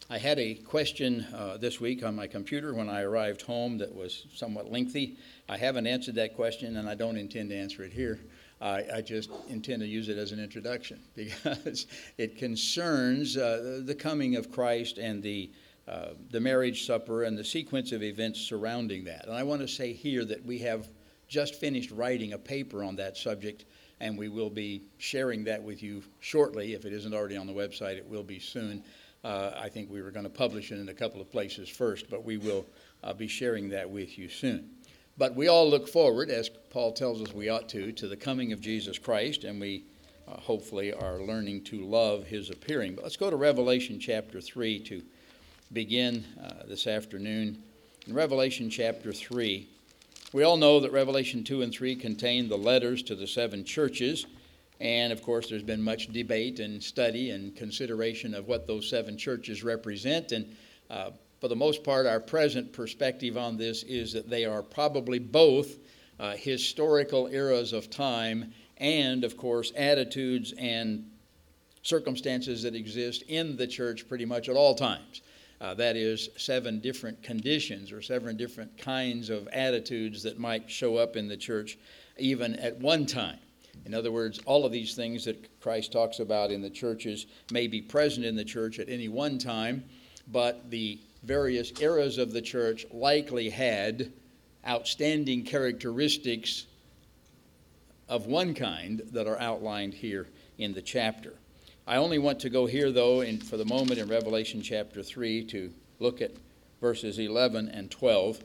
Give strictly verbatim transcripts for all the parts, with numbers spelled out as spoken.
I had a question uh, this week on my computer when I arrived home that was somewhat lengthy. I haven't answered that question, and I don't intend to answer it here. I, I just intend to use it as an introduction because it concerns uh, the coming of Christ and the uh, the marriage supper and the sequence of events surrounding that. And I want to say here that we have just finished writing a paper on that subject, and we will be sharing that with you shortly. If it isn't already on the website, it will be soon. Uh, I think we were going to publish it in a couple of places first, but we will uh, be sharing that with you soon. But we all look forward, as Paul tells us we ought to, to the coming of Jesus Christ, and we uh, hopefully are learning to love his appearing. But let's go to Revelation chapter three to begin uh, this afternoon. In Revelation chapter three, we all know that Revelation two and three contain the letters to the seven churches. And, of course, there's been much debate and study and consideration of what those seven churches represent. And uh, for the most part, our present perspective on this is that they are probably both uh, historical eras of time and, of course, attitudes and circumstances that exist in the church pretty much at all times. Uh, that is, seven different conditions or seven different kinds of attitudes that might show up in the church even at one time. In other words, all of these things that Christ talks about in the churches may be present in the church at any one time, but the various eras of the church likely had outstanding characteristics of one kind that are outlined here in the chapter. I only want to go here, though, in, for the moment in Revelation chapter three to look at verses eleven and twelve.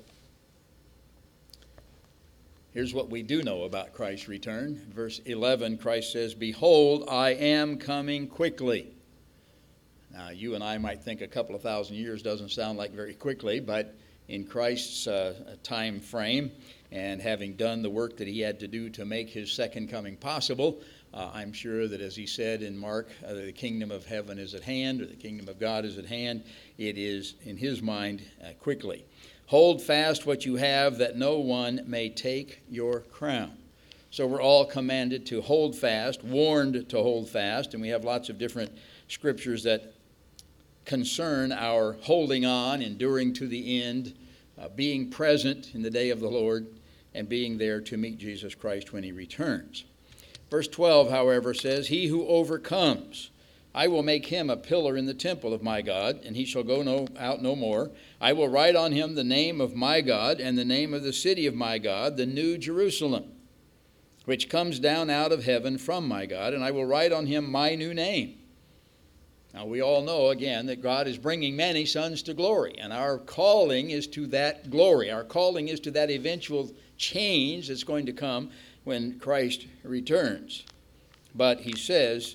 Here's what we do know about Christ's return. Verse eleven, Christ says, "Behold, I am coming quickly." Now, you and I might think a couple of thousand years doesn't sound like very quickly, but in Christ's uh, time frame and having done the work that he had to do to make his second coming possible, uh, I'm sure that as he said in Mark, uh, the kingdom of heaven is at hand, or the kingdom of God is at hand. It is, in his mind, uh, quickly. "Hold fast what you have, that no one may take your crown." So we're all commanded to hold fast, warned to hold fast, and we have lots of different scriptures that concern our holding on, enduring to the end, uh, being present in the day of the Lord, and being there to meet Jesus Christ when he returns. Verse twelve, however, says, "He who overcomes, I will make him a pillar in the temple of my God, and he shall go no, out no more. I will write on him the name of my God and the name of the city of my God, the new Jerusalem, which comes down out of heaven from my God, and I will write on him my new name." Now, we all know, again, that God is bringing many sons to glory, and our calling is to that glory. Our calling is to that eventual change that's going to come when Christ returns. But he says,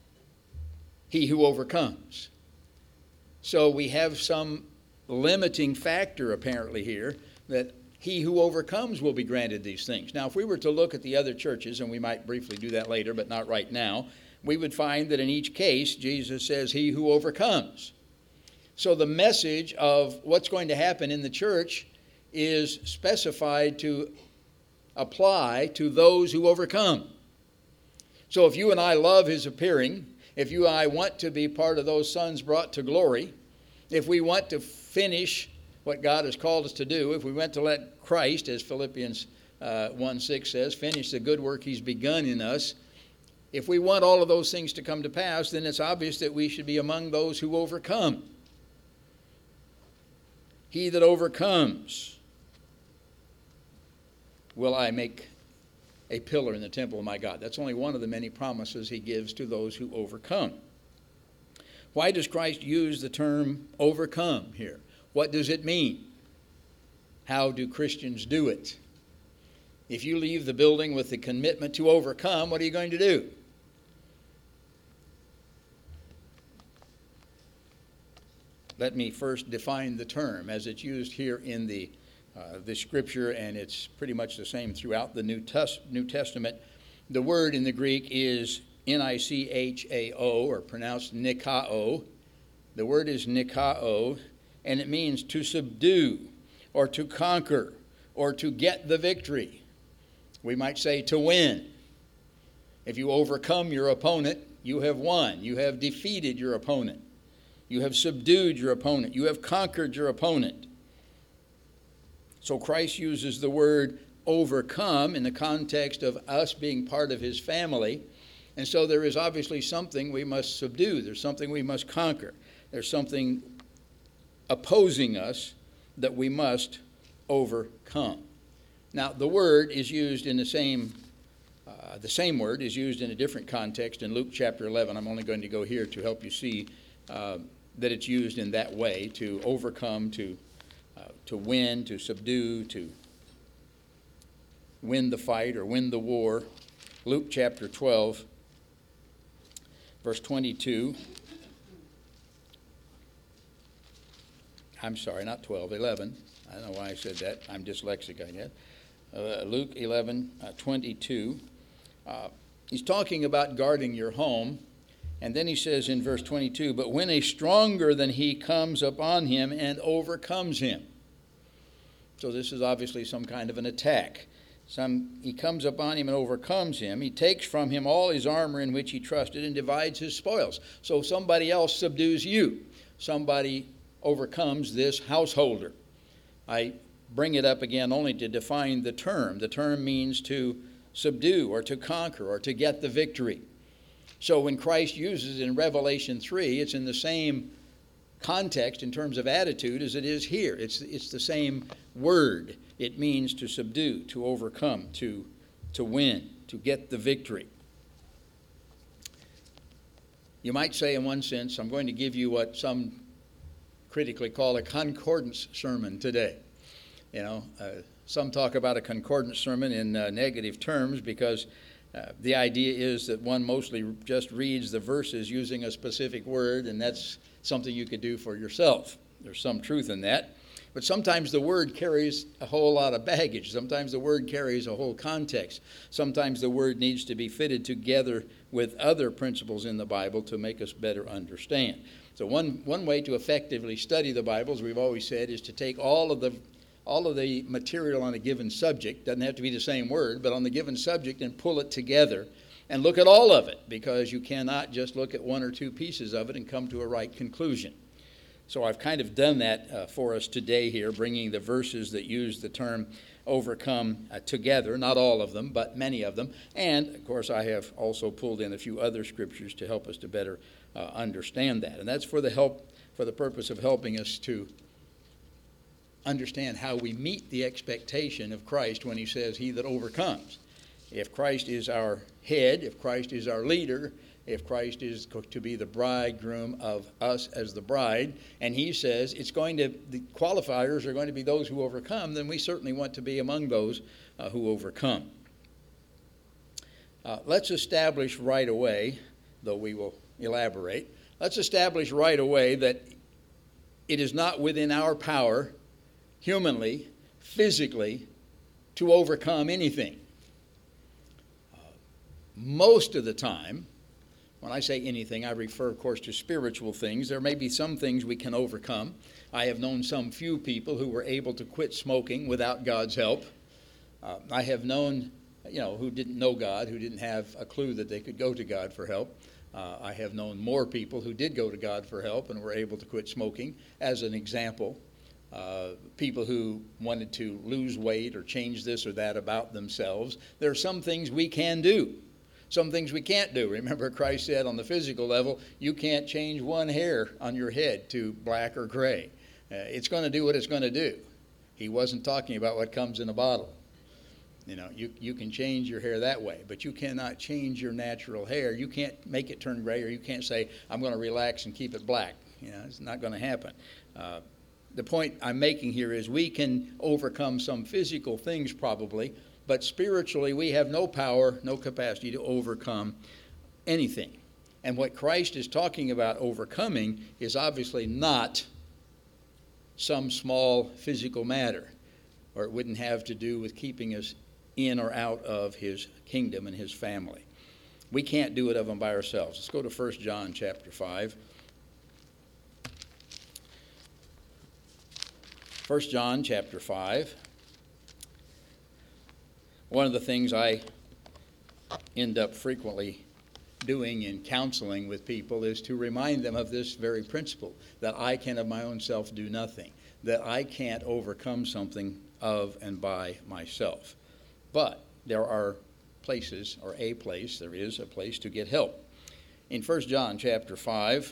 "He who overcomes." So we have some limiting factor apparently here that he who overcomes will be granted these things. Now, if we were to look at the other churches, and we might briefly do that later, but not right now, we would find that in each case, Jesus says, "He who overcomes." So the message of what's going to happen in the church is specified to apply to those who overcome. So if you and I love his appearing, if you and I want to be part of those sons brought to glory, if we want to finish what God has called us to do, if we want to let Christ, as Philippians uh, one six says, finish the good work he's begun in us, if we want all of those things to come to pass, then it's obvious that we should be among those who overcome. "He that overcomes will I make a pillar in the temple of my God." That's only one of the many promises he gives to those who overcome. Why does Christ use the term overcome here? What does it mean? How do Christians do it? If you leave the building with the commitment to overcome, what are you going to do? Let me first define the term as it's used here in the uh, the scripture, and it's pretty much the same throughout the New, Tes- New Testament. The word in the Greek is N I C H A O, or pronounced nikao. The word is nikao, and it means to subdue, or to conquer, or to get the victory. We might say to win. If you overcome your opponent, you have won. You have defeated your opponent. You have subdued your opponent. You have conquered your opponent. So Christ uses the word overcome in the context of us being part of his family. And so there is obviously something we must subdue. There's something we must conquer. There's something opposing us that we must overcome. Now, the word is used in the same, uh, the same word is used in a different context in Luke chapter eleven. I'm only going to go here to help you see uh, that it's used in that way, to overcome, to uh, to win, to subdue, to win the fight or win the war. Luke chapter twelve, verse twenty-two. I'm sorry, not twelve, eleven. I don't know why I said that. I'm dyslexic, I guess. Uh, Luke eleven, uh, twenty-two. Uh, he's talking about guarding your home. And then he says in verse twenty-two, but when a stronger than he comes upon him and overcomes him. So this is obviously some kind of an attack. Some, he comes upon him and overcomes him. He takes from him all his armor in which he trusted and divides his spoils. So somebody else subdues you. Somebody overcomes this householder. I bring it up again only to define the term. The term means to subdue or to conquer or to get the victory. So when Christ uses it in Revelation three, it's in the same context in terms of attitude as it is here. It's, it's the same word. It means to subdue, to overcome, to, to win, to get the victory. You might say in one sense, I'm going to give you what some critically call a concordance sermon today. You know, uh, some talk about a concordance sermon in uh, negative terms because uh, the idea is that one mostly just reads the verses using a specific word, and that's something you could do for yourself. There's some truth in that. But sometimes the word carries a whole lot of baggage. Sometimes the word carries a whole context. Sometimes the word needs to be fitted together with other principles in the Bible to make us better understand. So one, one way to effectively study the Bible, as we've always said, is to take all of the all of the material on a given subject, doesn't have to be the same word, but on the given subject, and pull it together and look at all of it, because you cannot just look at one or two pieces of it and come to a right conclusion. So I've kind of done that uh, for us today here, bringing the verses that use the term overcome uh, together, not all of them, but many of them. And, of course, I have also pulled in a few other scriptures to help us to better uh, understand that. And that's for the help, for the purpose of helping us to understand how we meet the expectation of Christ when he says, he that overcomes. If Christ is our head, if Christ is our leader, if Christ is to be the bridegroom of us as the bride, and he says it's going to, the qualifiers are going to be those who overcome, then we certainly want to be among those uh, who overcome. Uh, let's establish right away, though we will elaborate, let's establish right away that it is not within our power, humanly, physically, to overcome anything. Uh, most of the time, when I say anything, I refer, of course, to spiritual things. There may be some things we can overcome. I have known some few people who were able to quit smoking without God's help. Uh, I have known, you know, who didn't know God, who didn't have a clue that they could go to God for help. Uh, I have known more people who did go to God for help and were able to quit smoking, as an example. Uh, people who wanted to lose weight or change this or that about themselves. There are some things we can do. Some things we can't do. Remember, Christ said on the physical level, you can't change one hair on your head to black or gray. Uh, it's going to do what it's going to do. He wasn't talking about what comes in a bottle. You know, you, you can change your hair that way, but you cannot change your natural hair. You can't make it turn gray, or you can't say, I'm going to relax and keep it black. You know, it's not going to happen. Uh, the point I'm making here is we can overcome some physical things probably, but spiritually, we have no power, no capacity to overcome anything. And what Christ is talking about overcoming is obviously not some small physical matter, or it wouldn't have to do with keeping us in or out of his kingdom and his family. We can't do it of them by ourselves. Let's go to First John chapter five. First John chapter five. One of the things I end up frequently doing in counseling with people is to remind them of this very principle, that I can of my own self do nothing, that I can't overcome something of and by myself. But there are places, or a place, there is a place to get help. In First John chapter five,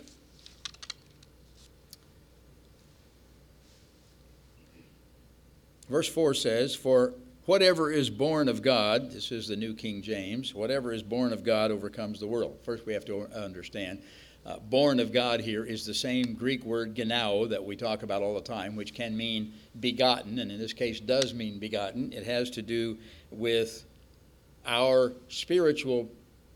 verse four says, "For whatever is born of God," this is the New King James, "whatever is born of God overcomes the world." First we have to understand, uh, born of God here is the same Greek word genao that we talk about all the time, which can mean begotten, and in this case does mean begotten. It has to do with our spiritual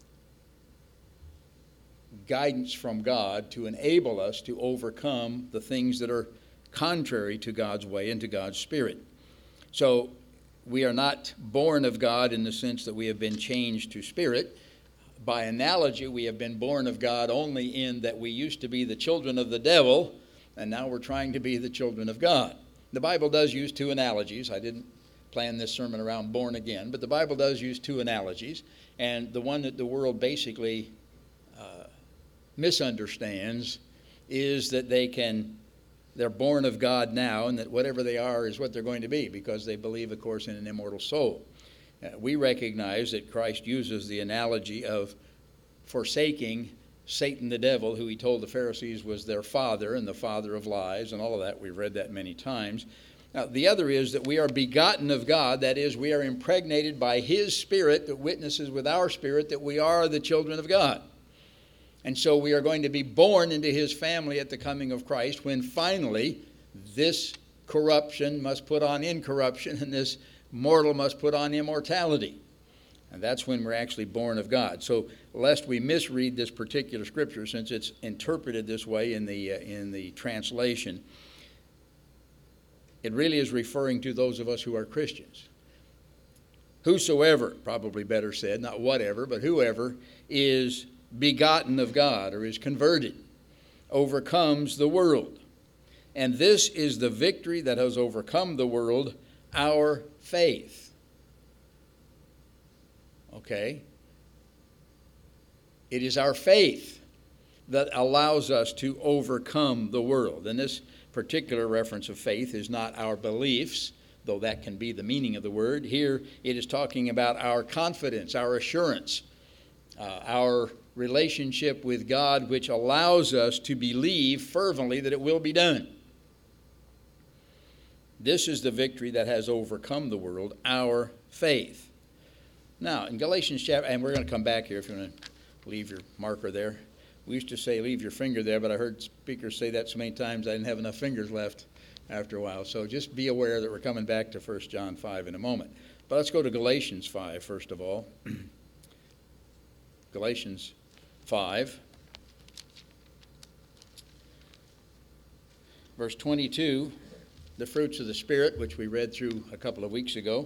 guidance from God to enable us to overcome the things that are contrary to God's way and to God's Spirit. So we are not born of God in the sense that we have been changed to spirit. By analogy, we have been born of God only in that we used to be the children of the devil, and now we're trying to be the children of God. The Bible does use two analogies. I didn't plan this sermon around born again, but the Bible does use two analogies, and the one that the world basically uh, misunderstands is that they can they're born of God now, and that whatever they are is what they're going to be, because they believe, of course, in an immortal soul. Uh, we recognize that Christ uses the analogy of forsaking Satan the devil, who he told the Pharisees was their father and the father of lies, and all of that. We've read that many times. Now, the other is that we are begotten of God. That is, we are impregnated by his Spirit that witnesses with our spirit that we are the children of God. And so we are going to be born into his family at the coming of Christ, when finally this corruption must put on incorruption and this mortal must put on immortality. And that's when we're actually born of God. So lest we misread this particular scripture, since it's interpreted this way in the, uh, in the translation, it really is referring to those of us who are Christians. Whosoever, probably better said, not whatever, but whoever is begotten of God, or is converted, overcomes the world. And this is the victory that has overcome the world, our faith. Okay? It is our faith that allows us to overcome the world. And this particular reference of faith is not our beliefs, though that can be the meaning of the word. Here it is talking about our confidence, our assurance, uh, our relationship with God, which allows us to believe fervently that it will be done. This is the victory that has overcome the world, our faith. Now, in Galatians chapter, and we're going to come back here if you want to leave your marker there. We used to say leave your finger there, but I heard speakers say that so many times I didn't have enough fingers left after a while. So just be aware that we're coming back to First John five in a moment. But let's go to Galatians five first of all. Galatians five, verse twenty-two, the fruits of the Spirit, which we read through a couple of weeks ago.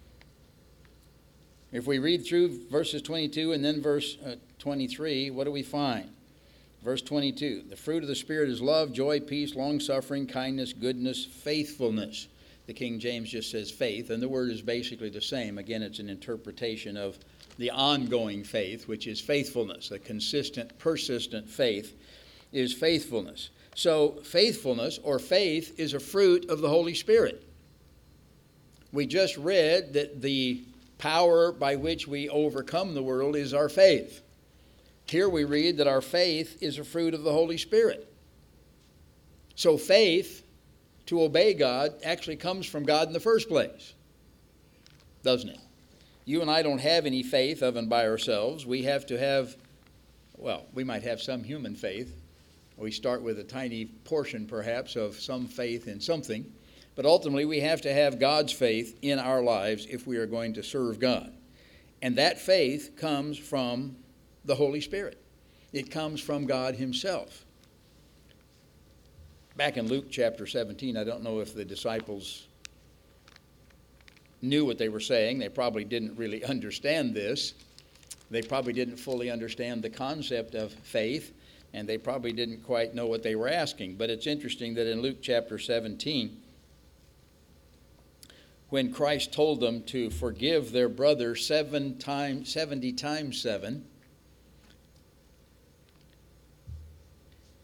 If we read through verses twenty-two and then verse uh, twenty-three, what do we find? Verse twenty-two, the fruit of the Spirit is love, joy, peace, long-suffering, kindness, goodness, faithfulness. The King James just says faith, and the word is basically the same. Again, it's an interpretation of the ongoing faith, which is faithfulness. A consistent, persistent faith is faithfulness. So faithfulness, or faith, is a fruit of the Holy Spirit. We just read that the power by which we overcome the world is our faith. Here we read that our faith is a fruit of the Holy Spirit. So faith, to obey God, actually comes from God in the first place, doesn't it? You and I don't have any faith of and by ourselves. We have to have, well, we might have some human faith. We start with a tiny portion, perhaps, of some faith in something. But ultimately, we have to have God's faith in our lives if we are going to serve God. And that faith comes from the Holy Spirit. It comes from God himself. Back in Luke chapter seventeen, I don't know if the disciples knew what they were saying. They probably didn't really understand this. They probably didn't fully understand the concept of faith, and they probably didn't quite know what they were asking. But it's interesting that in Luke chapter seventeen, when Christ told them to forgive their brother seven times, seventy times seven,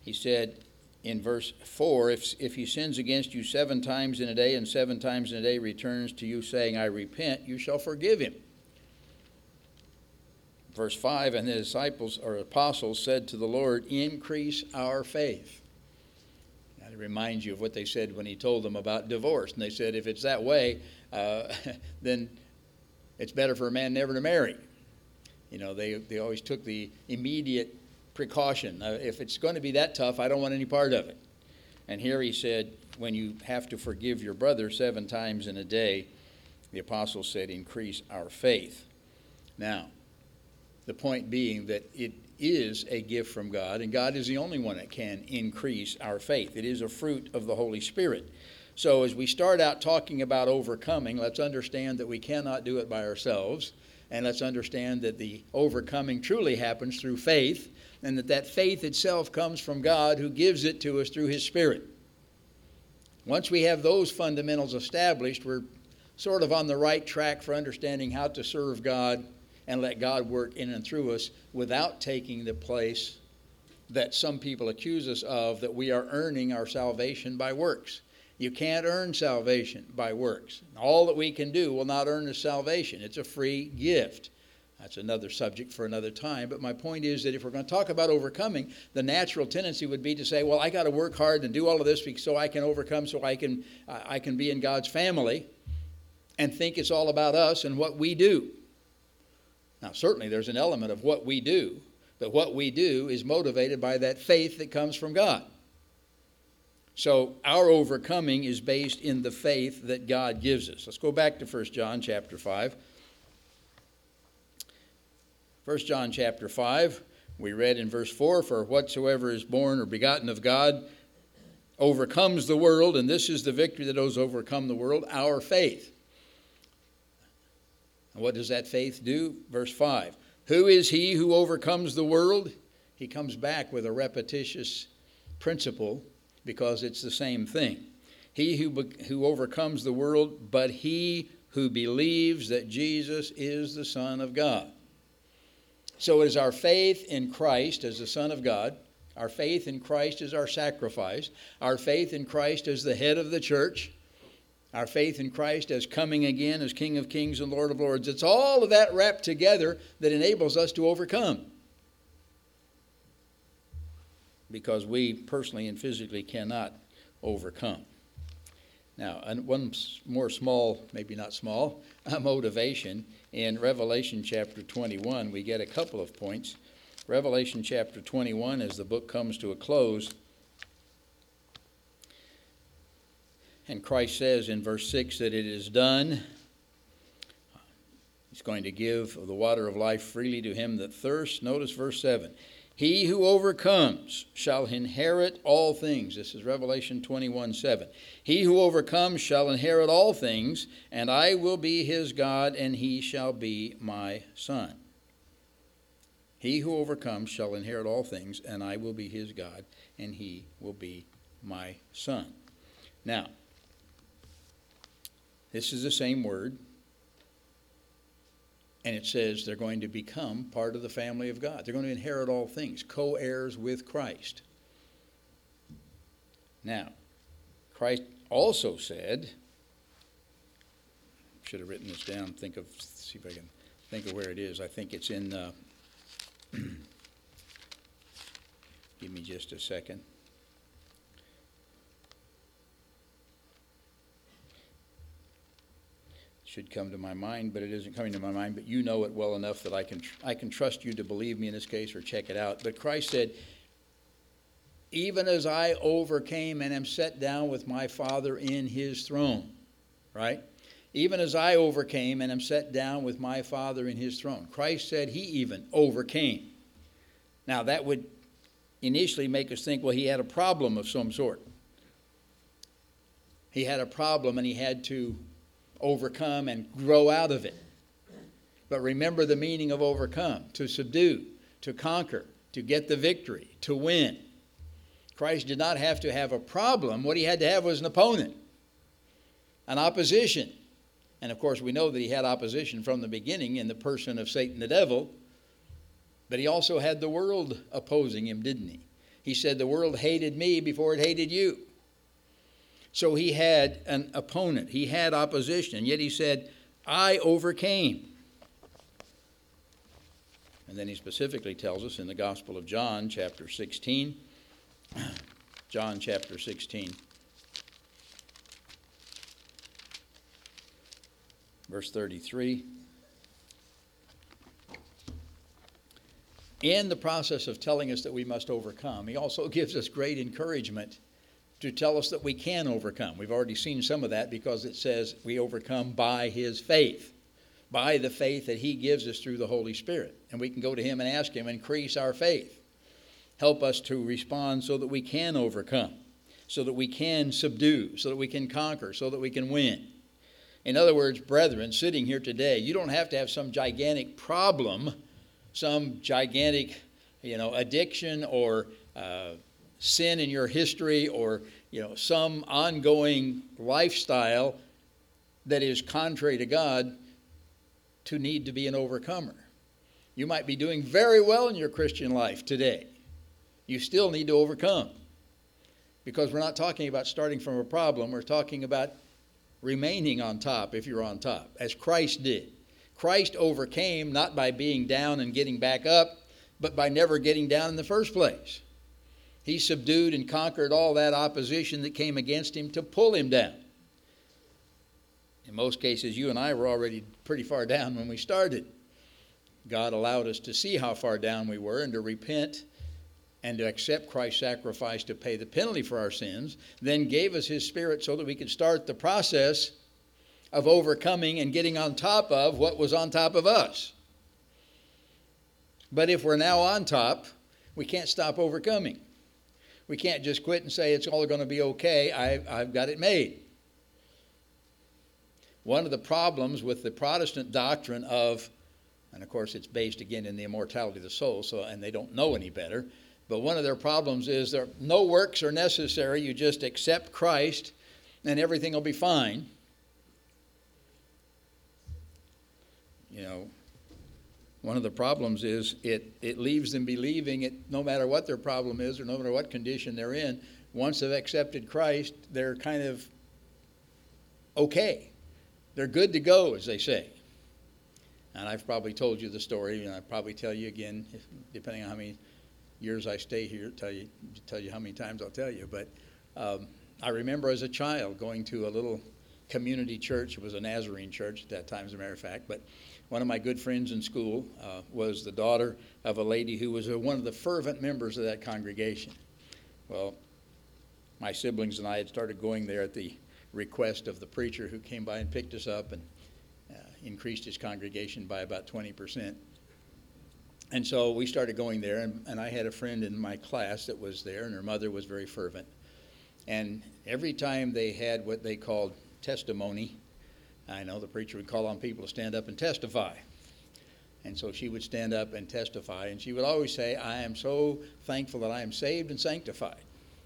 He said in verse four, if, if he sins against you seven times in a day and seven times in a day returns to you saying, I repent, you shall forgive him. Verse five, and the disciples or apostles said to the Lord, increase our faith. That reminds you of what they said when he told them about divorce. And they said, if it's that way, uh, then it's better for a man never to marry. You know, they, they always took the immediate precaution. Uh, if it's going to be that tough, I don't want any part of it. And here he said, when you have to forgive your brother seven times in a day, the apostle said, increase our faith. Now, the point being that it is a gift from God, and God is the only one that can increase our faith. It is a fruit of the Holy Spirit. So as we start out talking about overcoming, let's understand that we cannot do it by ourselves, and let's understand that the overcoming truly happens through faith, and that that faith itself comes from God who gives it to us through his Spirit. Once we have those fundamentals established, we're sort of on the right track for understanding how to serve God and let God work in and through us without taking the place that some people accuse us of, that we are earning our salvation by works. You can't earn salvation by works. All that we can do will not earn the salvation. It's a free gift. That's another subject for another time. But my point is that if we're going to talk about overcoming, the natural tendency would be to say, well, I got to work hard and do all of this so I can overcome, so I can, I can be in God's family, and think it's all about us and what we do. Now, certainly there's an element of what we do, but what we do is motivated by that faith that comes from God. So our overcoming is based in the faith that God gives us. Let's go back to First John chapter five. First John chapter five, we read in verse four, for whatsoever is born or begotten of God overcomes the world, and this is the victory that has overcome the world, our faith. And what does that faith do? Verse five, who is he who overcomes the world? He comes back with a repetitious principle, because it's the same thing. He who, who overcomes the world, but he who believes that Jesus is the Son of God. So it is our faith in Christ as the Son of God, our faith in Christ as our sacrifice, our faith in Christ as the head of the church, our faith in Christ as coming again as King of Kings and Lord of Lords. It's all of that wrapped together that enables us to overcome. Because we personally and physically cannot overcome. Now, and one more small, maybe not small, uh, motivation. In Revelation chapter twenty-one, we get a couple of points. Revelation chapter twenty-one, as the book comes to a close, and Christ says in verse six that it is done. He's going to give of the water of life freely to him that thirsts. Notice verse seven. He who overcomes shall inherit all things. This is Revelation twenty-one seven. He who overcomes shall inherit all things, and I will be his God, and he shall be my son. He who overcomes shall inherit all things, and I will be his God, and he will be my son. Now, this is the same word. And it says they're going to become part of the family of God. They're going to inherit all things, co-heirs with Christ. Now, Christ also said, should have written this down, think of, see if I can think of where it is. I think it's in, uh, give me just a second. Should come to my mind, but it isn't coming to my mind. But you know it well enough that I can I can trust you to believe me in this case or check it out. But Christ said, even as I overcame and am set down with my Father in his throne, right? Even as I overcame and am set down with my Father in his throne. Christ said he even overcame. Now that would initially make us think, well, he had a problem of some sort. He had a problem and he had to overcome and grow out of it. But remember the meaning of overcome: to subdue, to conquer, to get the victory, to win. Christ did not have to have a problem. What he had to have was an opponent, an opposition. And of course we know that he had opposition from the beginning in the person of Satan the devil, but he also had the world opposing him, didn't he? He said, the world hated me before it hated you. So he had an opponent. He had opposition. And yet he said, I overcame. And then he specifically tells us in the Gospel of John, chapter sixteen, John chapter sixteen, verse thirty-three. In the process of telling us that we must overcome, he also gives us great encouragement to tell us that we can overcome. We've already seen some of that because it says we overcome by his faith, by the faith that he gives us through the Holy Spirit. And we can go to him and ask him, increase our faith. Help us to respond so that we can overcome, so that we can subdue, so that we can conquer, so that we can win. In other words, brethren, sitting here today, you don't have to have some gigantic problem, some gigantic, you know, addiction or uh, sin in your history, or, you know, some ongoing lifestyle that is contrary to God to need to be an overcomer. You might be doing very well in your Christian life today. You still need to overcome, because we're not talking about starting from a problem. We're talking about remaining on top if you're on top, as Christ did. Christ overcame not by being down and getting back up, but by never getting down in the first place. He subdued and conquered all that opposition that came against him to pull him down. In most cases, you and I were already pretty far down when we started. God allowed us to see how far down we were and to repent and to accept Christ's sacrifice to pay the penalty for our sins, then gave us his Spirit so that we could start the process of overcoming and getting on top of what was on top of us. But if we're now on top, we can't stop overcoming. We can't just quit and say it's all going to be okay. I've, I've got it made. One of the problems with the Protestant doctrine of, and of course it's based again in the immortality of the soul, so and they don't know any better, but one of their problems is there no works are necessary. You just accept Christ and everything will be fine. You know, one of the problems is it, it leaves them believing it, no matter what their problem is or no matter what condition they're in, once they've accepted Christ, they're kind of okay. They're good to go, as they say. And I've probably told you the story, and I'll probably tell you again, if, depending on how many years I stay here, tell you tell you how many times I'll tell you. But um, I remember as a child going to a little community church. It was a Nazarene church at that time, as a matter of fact. But one of my good friends in school uh, was the daughter of a lady who was a, one of the fervent members of that congregation. Well, my siblings and I had started going there at the request of the preacher who came by and picked us up and uh, increased his congregation by about twenty percent. And so we started going there, and, and I had a friend in my class that was there, and her mother was very fervent. And every time they had what they called testimony, I know the preacher would call on people to stand up and testify. And so she would stand up and testify, and she would always say, I am so thankful that I am saved and sanctified.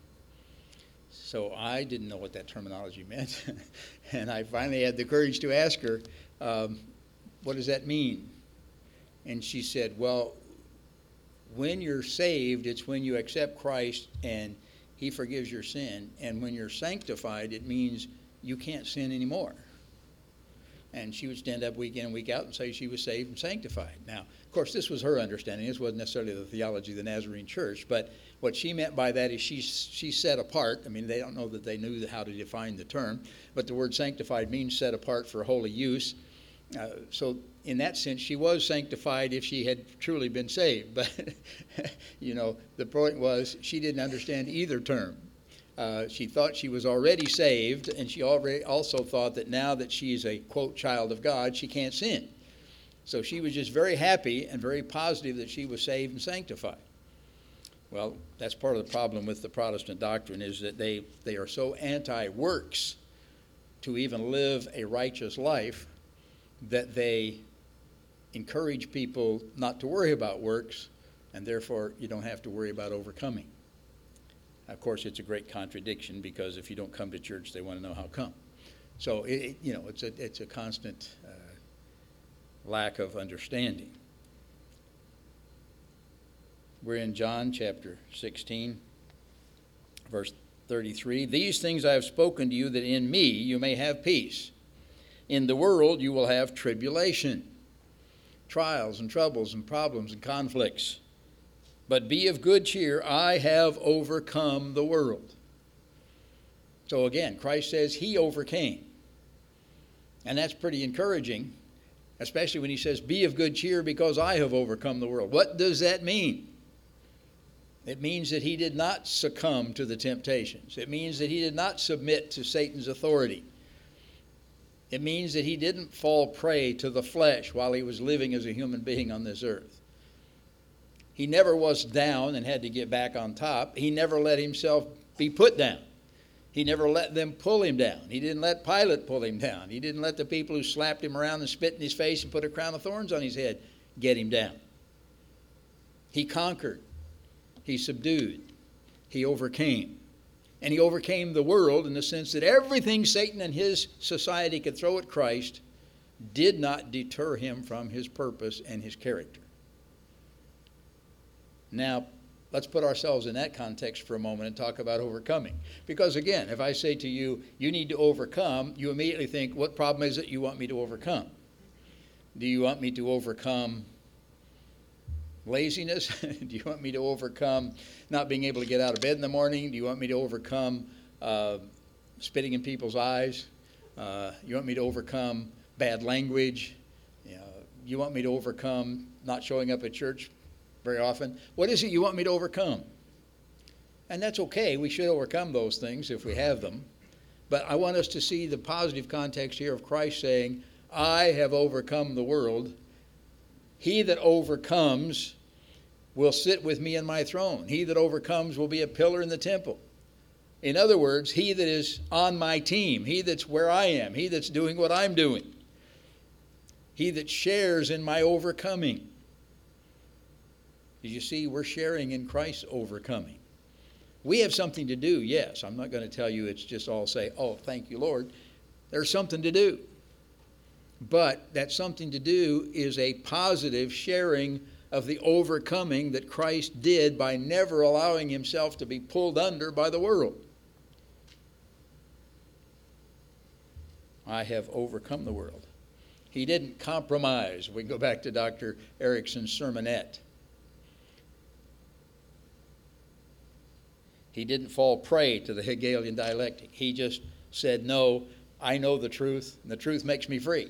So I didn't know what that terminology meant. And I finally had the courage to ask her, um, what does that mean? And she said, well, when you're saved, it's when you accept Christ and he forgives your sin. And when you're sanctified, it means you can't sin anymore. And she would stand up week in and week out and say she was saved and sanctified. Now, of course, this was her understanding. This wasn't necessarily the theology of the Nazarene Church. But what she meant by that is she's, she's set apart. I mean, they don't know that they knew how to define the term. But the word sanctified means set apart for holy use. Uh, so in that sense, she was sanctified if she had truly been saved. But, you know, the point was she didn't understand either term. Uh, she thought she was already saved, and she already also thought that now that she's a, quote, child of God, she can't sin. So she was just very happy and very positive that she was saved and sanctified. Well, that's part of the problem with the Protestant doctrine, is that they, they are so anti-works to even live a righteous life that they encourage people not to worry about works, and therefore you don't have to worry about overcoming. Of course, it's a great contradiction, because if you don't come to church, they want to know how come. So, it, it, you know, it's a, it's a constant uh, lack of understanding. We're in John chapter sixteen. Verse thirty-three, these things I have spoken to you, that in me you may have peace. In the world you will have tribulation, trials and troubles and problems and conflicts. But be of good cheer, I have overcome the world. So again, Christ says he overcame. And that's pretty encouraging, especially when he says, be of good cheer because I have overcome the world. What does that mean? It means that he did not succumb to the temptations. It means that he did not submit to Satan's authority. It means that he didn't fall prey to the flesh while he was living as a human being on this earth. He never was down and had to get back on top. He never let himself be put down. He never let them pull him down. He didn't let Pilate pull him down. He didn't let the people who slapped him around and spit in his face and put a crown of thorns on his head get him down. He conquered. He subdued. He overcame. And he overcame the world in the sense that everything Satan and his society could throw at Christ did not deter him from his purpose and his character. Now, let's put ourselves in that context for a moment and talk about overcoming. Because again, if I say to you, you need to overcome, you immediately think, what problem is it you want me to overcome? Do you want me to overcome laziness? Do you want me to overcome not being able to get out of bed in the morning? Do you want me to overcome uh, spitting in people's eyes? Uh, you want me to overcome bad language? You know, you want me to overcome not showing up at church very often? What is it you want me to overcome? And that's okay. We should overcome those things if we have them. But I want us to see the positive context here of Christ saying, I have overcome the world. He that overcomes will sit with me in my throne. He that overcomes will be a pillar in the temple. In other words, he that is on my team, he that's where I am, he that's doing what I'm doing, he that shares in my overcoming. Did you see, we're sharing in Christ's overcoming. We have something to do, yes. I'm not going to tell you it's just all say, oh, thank you, Lord. There's something to do. But that something to do is a positive sharing of the overcoming that Christ did by never allowing himself to be pulled under by the world. I have overcome the world. He didn't compromise. We go back to Doctor Erickson's sermonette. He didn't fall prey to the Hegelian dialectic. He just said, no, I know the truth, and the truth makes me free.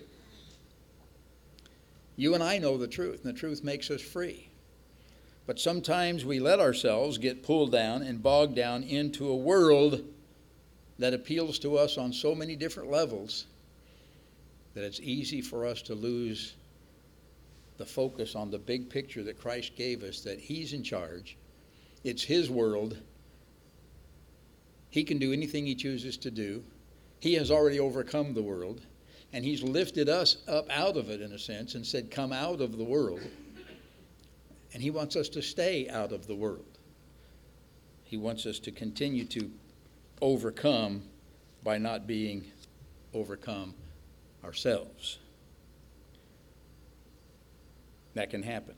You and I know the truth, and the truth makes us free. But sometimes we let ourselves get pulled down and bogged down into a world that appeals to us on so many different levels that it's easy for us to lose the focus on the big picture that Christ gave us, that he's in charge. It's his world. He can do anything he chooses to do. He has already overcome the world. And he's lifted us up out of it, in a sense, and said, come out of the world. And he wants us to stay out of the world. He wants us to continue to overcome by not being overcome ourselves. That can happen.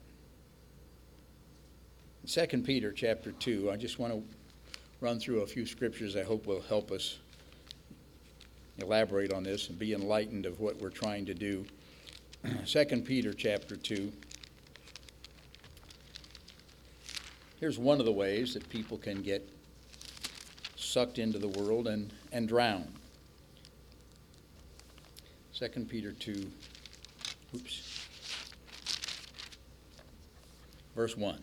In Second Peter chapter two, I just want to run through a few scriptures I hope will help us elaborate on this and be enlightened of what we're trying to do. Second Peter chapter two. Here's one of the ways that people can get sucked into the world and, and drown. Second Peter two, oops, verse one.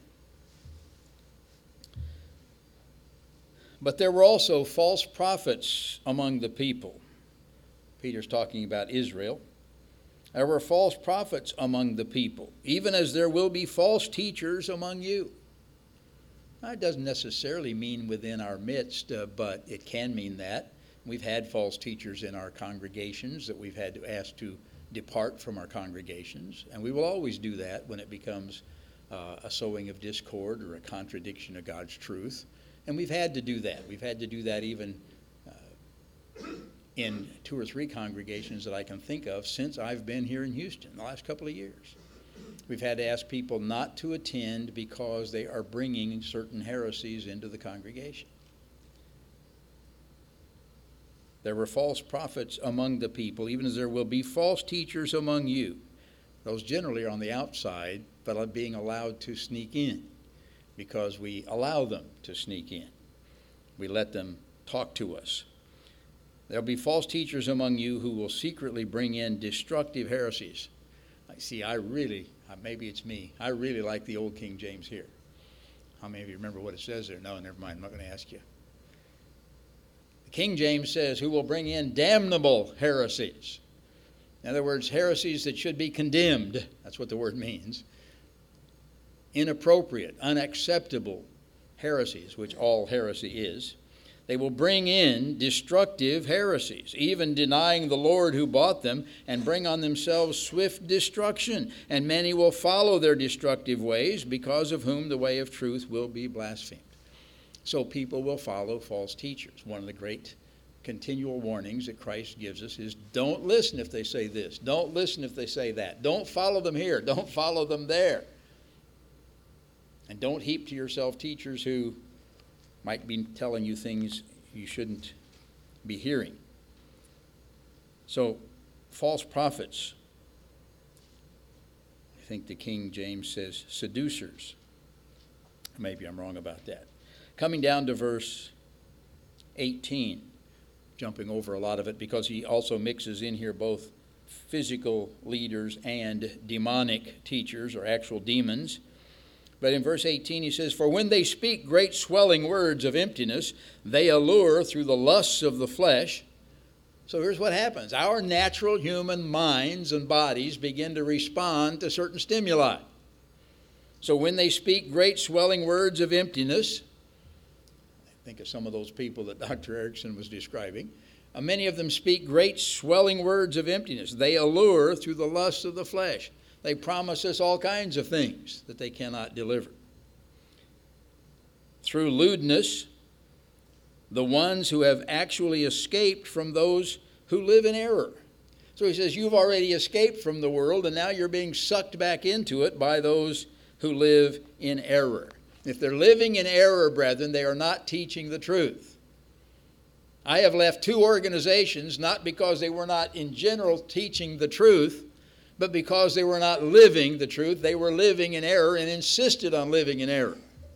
But there were also false prophets among the people. Peter's talking about Israel. There were false prophets among the people, even as there will be false teachers among you. Now, it doesn't necessarily mean within our midst, uh, but it can mean that. We've had false teachers in our congregations that we've had to ask to depart from our congregations, and we will always do that when it becomes uh, a sowing of discord or a contradiction of God's truth. And we've had to do that. We've had to do that even uh, in two or three congregations that I can think of since I've been here in Houston, the last couple of years. We've had to ask people not to attend because they are bringing certain heresies into the congregation. There were false prophets among the people, even as there will be false teachers among you. Those generally are on the outside, but are being allowed to sneak in because we allow them to sneak in. We let them talk to us. There will be false teachers among you who will secretly bring in destructive heresies. I see, I really, maybe it's me, I really like the old King James here. How many of you remember what it says there? No, never mind, I'm not going to ask you. King James says, who will bring in damnable heresies. In other words, heresies that should be condemned. That's what the word means. Inappropriate, unacceptable heresies, which all heresy is. They will bring in destructive heresies, even denying the Lord who bought them, and bring on themselves swift destruction. And many will follow their destructive ways, because of whom the way of truth will be blasphemed. So people will follow false teachers. One of the great continual warnings that Christ gives us is don't listen if they say this. Don't listen if they say that. Don't follow them here. Don't follow them there. And don't heap to yourself teachers who might be telling you things you shouldn't be hearing. So, false prophets. I think the King James says seducers. Maybe I'm wrong about that. Coming down to verse eighteen, jumping over a lot of it because he also mixes in here both physical leaders and demonic teachers or actual demons. But in verse eighteen he says, for when they speak great swelling words of emptiness, they allure through the lusts of the flesh. So here's what happens. Our natural human minds and bodies begin to respond to certain stimuli. So when they speak great swelling words of emptiness, think of some of those people that Doctor Erickson was describing. Uh, many of them speak great swelling words of emptiness. They allure through the lusts of the flesh. They promise us all kinds of things that they cannot deliver. Through lewdness, the ones who have actually escaped from those who live in error. So he says, you've already escaped from the world, and now you're being sucked back into it by those who live in error. If they're living in error, brethren, they are not teaching the truth. I have left two organizations not because they were not in general teaching the truth, but because they were not living the truth. They were living in error and insisted on living in error.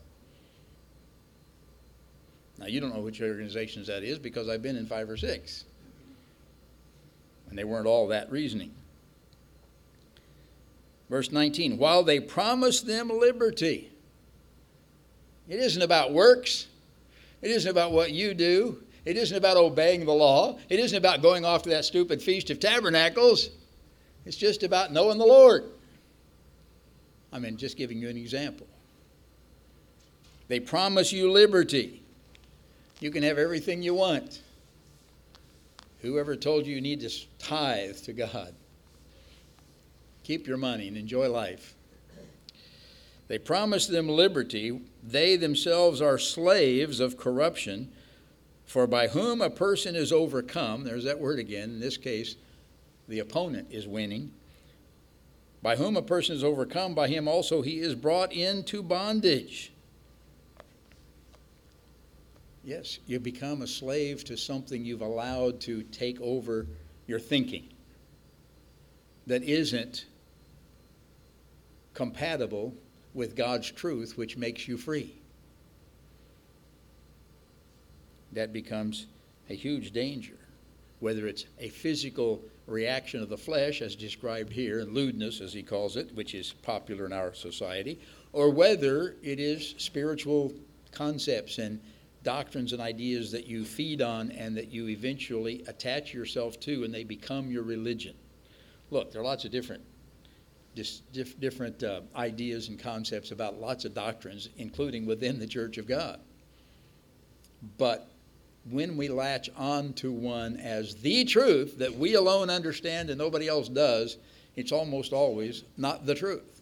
Now, you don't know which organizations that is because I've been in five or six. And they weren't all that reasoning. Verse nineteen, while they promise them liberty. It isn't about works. It isn't about what you do. It isn't about obeying the law. It isn't about going off to that stupid Feast of Tabernacles. It's just about knowing the Lord. I mean, just giving you an example. They promise you liberty. You can have everything you want. Whoever told you you need to tithe to God? Keep your money and enjoy life. They promise them liberty. They themselves are slaves of corruption. For by whom a person is overcome, there's that word again, in this case, the opponent is winning. By whom a person is overcome, by him also he is brought into bondage. Yes, you become a slave to something you've allowed to take over your thinking that isn't compatible with God's truth, which makes you free. That becomes a huge danger, whether it's a physical reaction of the flesh, as described here, and lewdness, as he calls it, which is popular in our society, or whether it is spiritual concepts and doctrines and ideas that you feed on and that you eventually attach yourself to, and they become your religion. Look, there are lots of different Just diff- different uh, ideas and concepts about lots of doctrines, including within the Church of God. But when we latch on to one as the truth that we alone understand and nobody else does, it's almost always not the truth.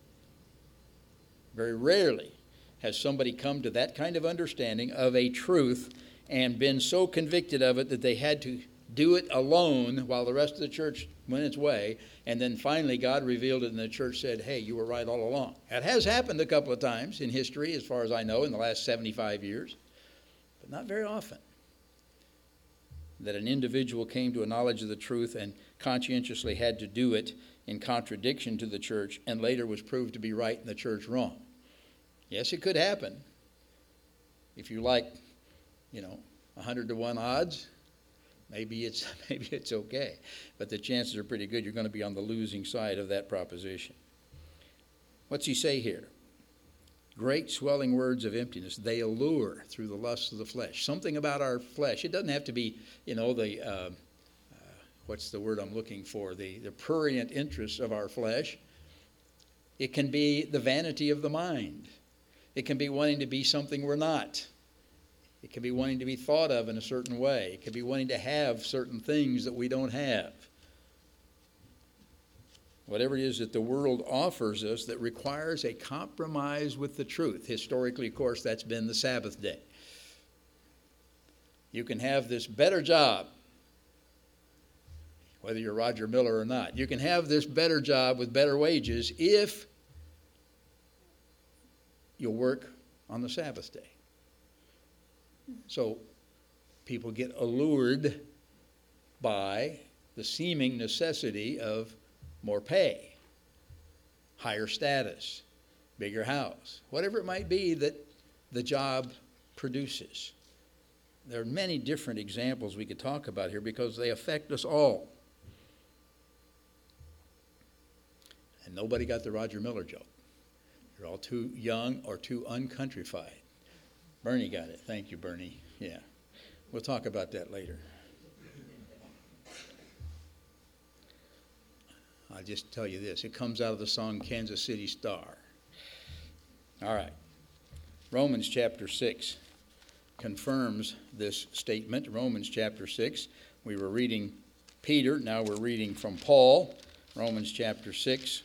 Very rarely has somebody come to that kind of understanding of a truth and been so convicted of it that they had to do it alone while the rest of the church went its way, and then finally God revealed it and the church said, hey, you were right all along. That has happened a couple of times in history, as far as I know, in the last seventy-five years, but not very often. that an individual came to a knowledge of the truth and conscientiously had to do it in contradiction to the church and later was proved to be right and the church wrong. Yes, it could happen. If you like, you know, a hundred to one odds, maybe it's maybe it's okay. But the chances are pretty good you're going to be on the losing side of that proposition. What's he say here? Great swelling words of emptiness. They allure through the lusts of the flesh. Something about our flesh. It doesn't have to be, you know, the, uh, uh, what's the word I'm looking for? The, the prurient interests of our flesh. It can be the vanity of the mind. It can be wanting to be something we're not. It can be wanting to be thought of in a certain way. It can be wanting to have certain things that we don't have. Whatever it is that the world offers us that requires a compromise with the truth. Historically, of course, that's been the Sabbath day. You can have this better job, whether you're Roger Miller or not. You can have this better job with better wages if you'll work on the Sabbath day. So people get allured by the seeming necessity of more pay, higher status, bigger house, whatever it might be that the job produces. There are many different examples we could talk about here because they affect us all. And nobody got the Roger Miller joke. You're all too young or too uncountrified. Bernie got it. Thank you, Bernie. Yeah. We'll talk about that later. I'll just tell you this. It comes out of the song Kansas City Star. All right. Romans chapter six confirms this statement. Romans chapter six. We were reading Peter. Now we're reading from Paul. Romans chapter six.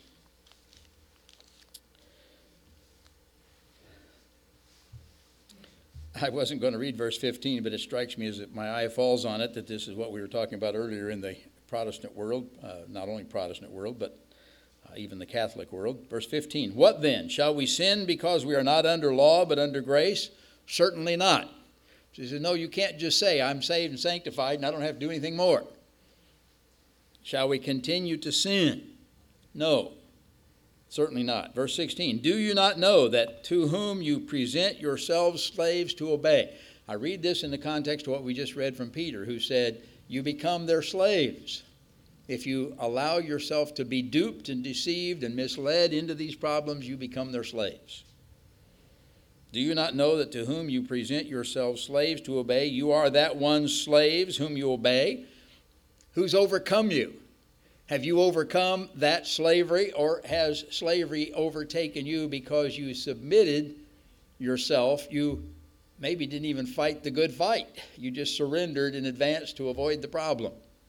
I wasn't going to read verse fifteen, but it strikes me as that my eye falls on it that this is what we were talking about earlier in the Protestant world, uh, not only Protestant world, but uh, even the Catholic world. Verse fifteen, what then? Shall we sin because we are not under law but under grace? Certainly not. So he says, no, you can't just say, I'm saved and sanctified and I don't have to do anything more. Shall we continue to sin? No, certainly not. Verse sixteen, do you not know that to whom you present yourselves slaves to obey? I read this in the context of what we just read from Peter, who said, you become their slaves. If you allow yourself to be duped and deceived and misled into these problems, you become their slaves. Do you not know that to whom you present yourselves slaves to obey, you are that one's slaves whom you obey? Who's overcome you? Have you overcome that slavery, or has slavery overtaken you because you submitted yourself? You maybe didn't even fight the good fight. You just surrendered in advance to avoid the problem.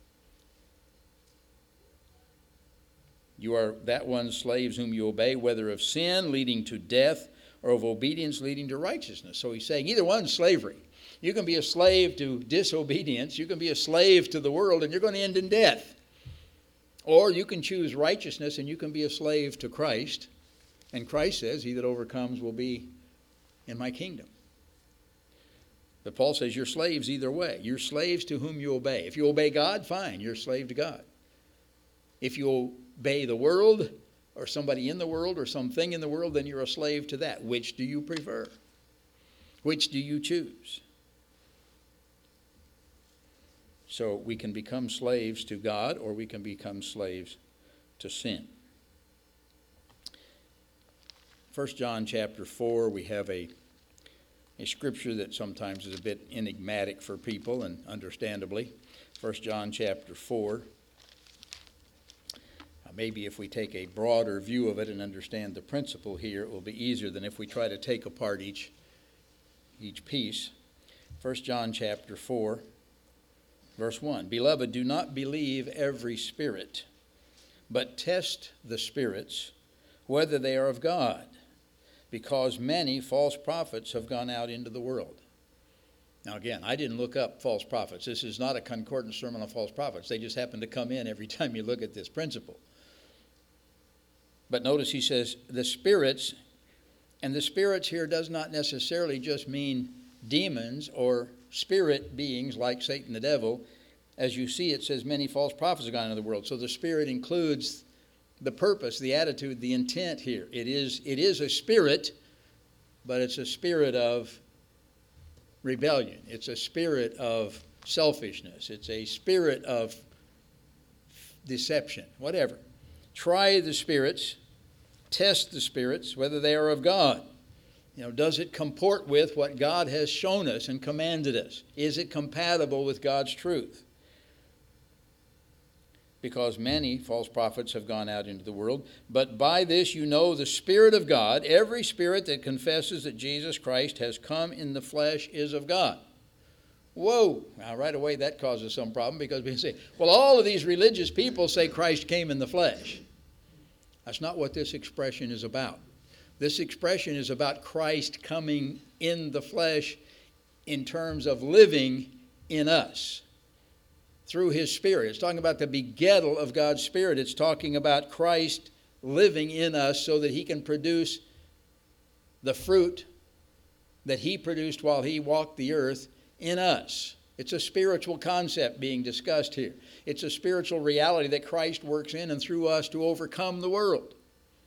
You are that one's slaves whom you obey, whether of sin leading to death or of obedience leading to righteousness. So he's saying either one's slavery. You can be a slave to disobedience. You can be a slave to the world, and you're going to end in death. Or you can choose righteousness, and you can be a slave to Christ. And Christ says, he that overcomes will be in my kingdom. But Paul says you're slaves either way. You're slaves to whom you obey. If you obey God, fine, you're a slave to God. If you obey the world or somebody in the world or something in the world, then you're a slave to that. Which do you prefer? Which do you choose? So we can become slaves to God or we can become slaves to sin. First John chapter four, we have a A scripture that sometimes is a bit enigmatic for people, and understandably. First John chapter four. Uh, maybe if we take a broader view of it and understand the principle here, it will be easier than if we try to take apart each, each piece. First John chapter four, verse one. Beloved, do not believe every spirit, but test the spirits, whether they are of God, because many false prophets have gone out into the world. Now again, I didn't look up false prophets. This is not a concordant sermon on false prophets. They just happen to come in every time you look at this principle. But notice he says the spirits, and the spirits here does not necessarily just mean demons or spirit beings like Satan the devil. As you see, it says many false prophets have gone into the world. So the spirit includes the purpose, the attitude, the intent here. It is, it is a spirit, but it's a spirit of rebellion. It's a spirit of selfishness. It's a spirit of deception, whatever. Try the spirits, test the spirits, whether they are of God. You know, does it comport with what God has shown us and commanded us? Is it compatible with God's truth? Because many false prophets have gone out into the world. But by this you know the Spirit of God. Every spirit that confesses that Jesus Christ has come in the flesh is of God. Whoa! Now right away that causes some problem, because we say, well, all of these religious people say Christ came in the flesh. That's not what this expression is about. This expression is about Christ coming in the flesh in terms of living in us through his Spirit. It's talking about the begettal of God's Spirit. It's talking about Christ living in us so that he can produce the fruit that he produced while he walked the earth in us. It's a spiritual concept being discussed here. It's a spiritual reality that Christ works in and through us to overcome the world.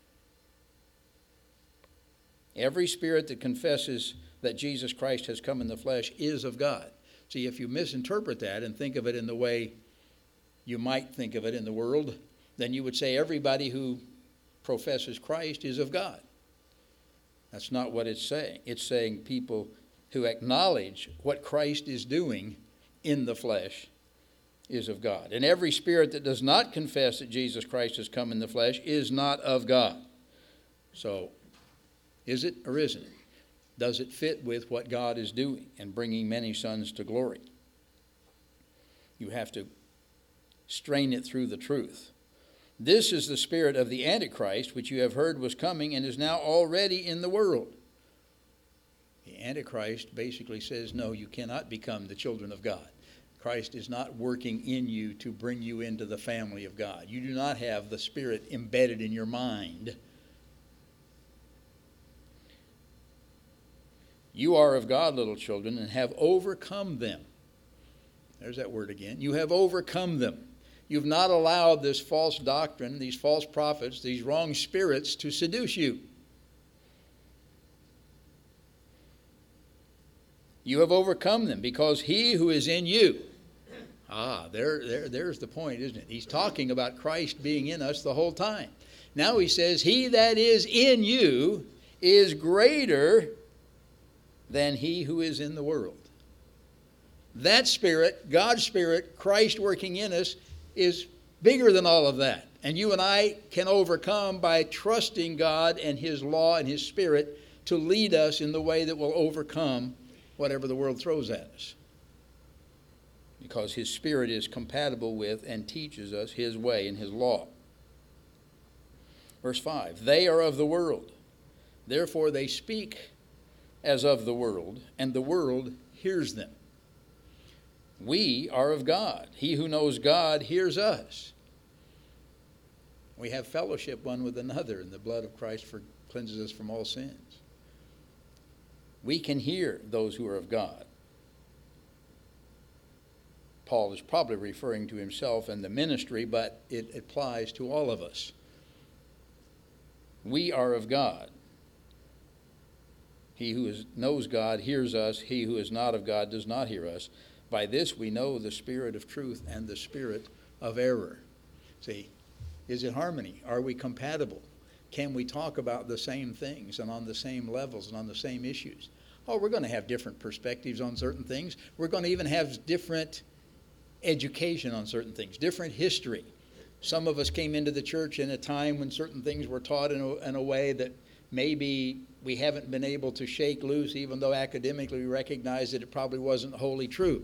Every spirit that confesses that Jesus Christ has come in the flesh is of God. See, if you misinterpret that and think of it in the way you might think of it in the world, then you would say everybody who professes Christ is of God. That's not what it's saying. It's saying people who acknowledge what Christ is doing in the flesh is of God. And every spirit that does not confess that Jesus Christ has come in the flesh is not of God. So, is it or isn't it? Does it fit with what God is doing and bringing many sons to glory? You have to strain it through the truth. This is the spirit of the Antichrist, which you have heard was coming and is now already in the world. The Antichrist basically says, no, you cannot become the children of God. Christ is not working in you to bring you into the family of God. You do not have the Spirit embedded in your mind. You are of God, little children, and have overcome them. There's that word again. You have overcome them. You've not allowed this false doctrine, these false prophets, these wrong spirits to seduce you. You have overcome them because he who is in you. Ah, there, there, there's the point, isn't it? He's talking about Christ being in us the whole time. Now he says, he that is in you is greater than he who is in the world. That Spirit, God's Spirit, Christ working in us, is bigger than all of that. And you and I can overcome by trusting God and his law and his Spirit to lead us in the way that will overcome whatever the world throws at us. Because his Spirit is compatible with and teaches us his way and his law. Verse five, they are of the world. Therefore they speak as of the world, and the world hears them. We are of God. He who knows God hears us. We have fellowship one with another, and the blood of Christ for, cleanses us from all sins. We can hear those who are of God. Paul is probably referring to himself and the ministry, but it applies to all of us. We are of God. He who is, knows God hears us. He who is not of God does not hear us. By this we know the spirit of truth and the spirit of error. See, is it harmony? Are we compatible? Can we talk about the same things and on the same levels and on the same issues? Oh, we're going to have different perspectives on certain things. We're going to even have different education on certain things, different history. Some of us came into the church in a time when certain things were taught in a, in a way that maybe we haven't been able to shake loose, even though academically we recognize that it probably wasn't wholly true.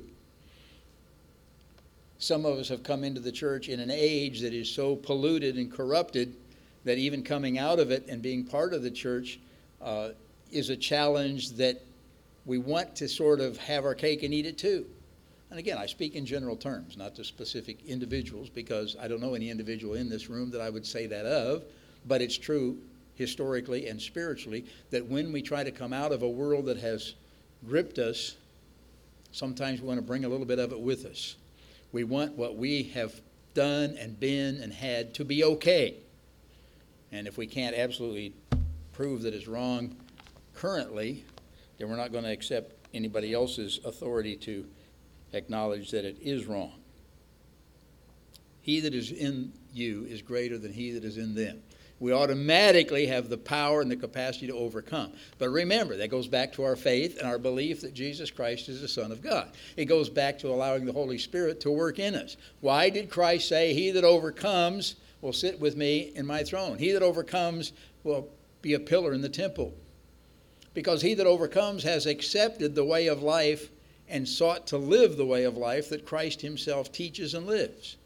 Some of us have come into the church in an age that is so polluted and corrupted that even coming out of it and being part of the church uh, is a challenge that we want to sort of have our cake and eat it too. And again, I speak in general terms, not to specific individuals, because I don't know any individual in this room that I would say that of, but it's true historically and spiritually that when we try to come out of a world that has gripped us Sometimes we want to bring a little bit of it with us. We want what we have done and been and had to be okay. And if we can't absolutely prove that it's wrong currently, then we're not going to accept anybody else's authority to acknowledge that it is wrong. He that is in you is greater than he that is in them. We automatically have the power and the capacity to overcome. But remember, that goes back to our faith and our belief that Jesus Christ is the Son of God. It goes back to allowing the Holy Spirit to work in us. Why did Christ say, he that overcomes will sit with me in my throne? He that overcomes will be a pillar in the temple. Because he that overcomes has accepted the way of life and sought to live the way of life that Christ himself teaches and lives.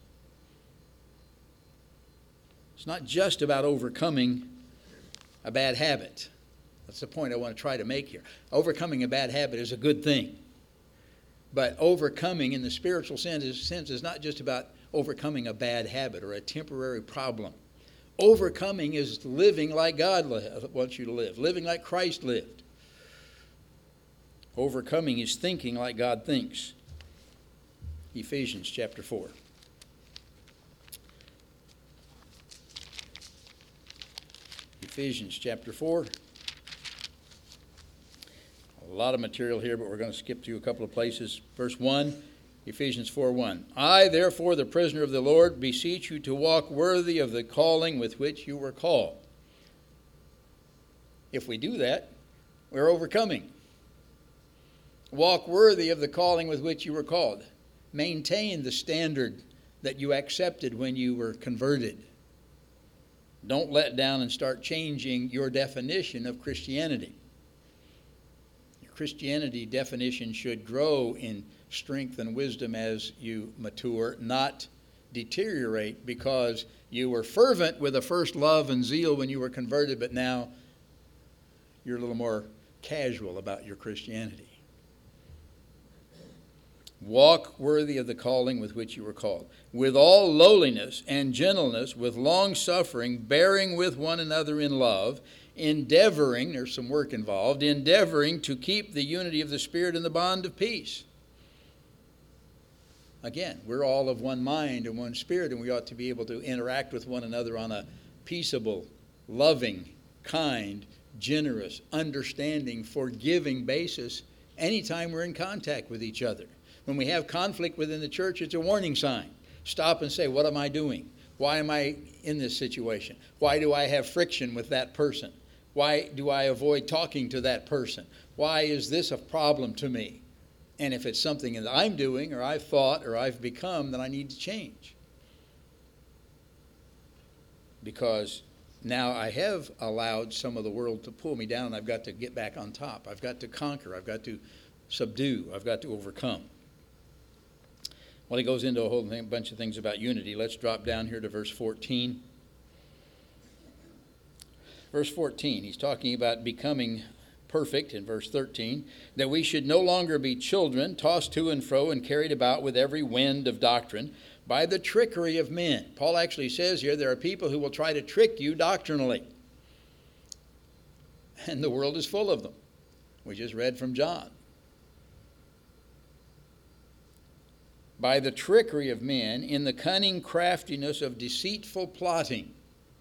It's not just about overcoming a bad habit. That's the point I want to try to make here. Overcoming a bad habit is a good thing. But overcoming in the spiritual sense is, sense is not just about overcoming a bad habit or a temporary problem. Overcoming is living like God wants you to live, living like Christ lived. Overcoming is thinking like God thinks. Ephesians chapter four. Ephesians chapter four. A lot of material here, but we're going to skip through a couple of places. Verse one, Ephesians four one. I, therefore, the prisoner of the Lord, beseech you to walk worthy of the calling with which you were called. If we do that, we're overcoming. Walk worthy of the calling with which you were called. Maintain the standard that you accepted when you were converted. Don't let down and start changing your definition of Christianity. Your Christianity definition should grow in strength and wisdom as you mature, not deteriorate because you were fervent with a first love and zeal when you were converted, but now you're a little more casual about your Christianity. Walk worthy of the calling with which you were called, with all lowliness and gentleness, with long suffering, bearing with one another in love, endeavoring, there's some work involved, endeavoring to keep the unity of the Spirit in the bond of peace. Again, we're all of one mind and one spirit, and we ought to be able to interact with one another on a peaceable, loving, kind, generous, understanding, forgiving basis anytime we're in contact with each other. When we have conflict within the church, it's a warning sign. Stop and say, what am I doing? Why am I in this situation? Why do I have friction with that person? Why do I avoid talking to that person? Why is this a problem to me? And if it's something that I'm doing or I've thought or I've become, then I need to change. Because now I have allowed some of the world to pull me down, and I've got to get back on top. I've got to conquer. I've got to subdue. I've got to overcome. Well, he goes into a whole thing, bunch of things about unity. Let's drop down here to verse fourteen. Verse fourteen, he's talking about becoming perfect in verse thirteen, that we should no longer be children, tossed to and fro and carried about with every wind of doctrine by the trickery of men. Paul actually says here there are people who will try to trick you doctrinally. And the world is full of them. We just read from John. By the trickery of men, in the cunning craftiness of deceitful plotting.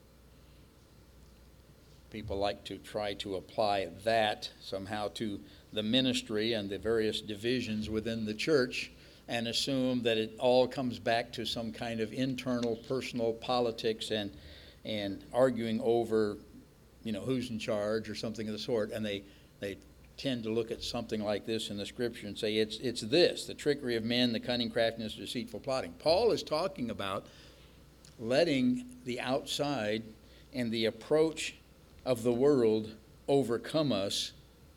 People like to try to apply that somehow to the ministry and the various divisions within the church and assume that it all comes back to some kind of internal personal politics and and arguing over, you know, who's in charge or something of the sort. And they they tend to look at something like this in the Scripture and say it's it's this, the trickery of men, the cunning craftiness, deceitful plotting. Paul is talking about letting the outside and the approach of the world overcome us,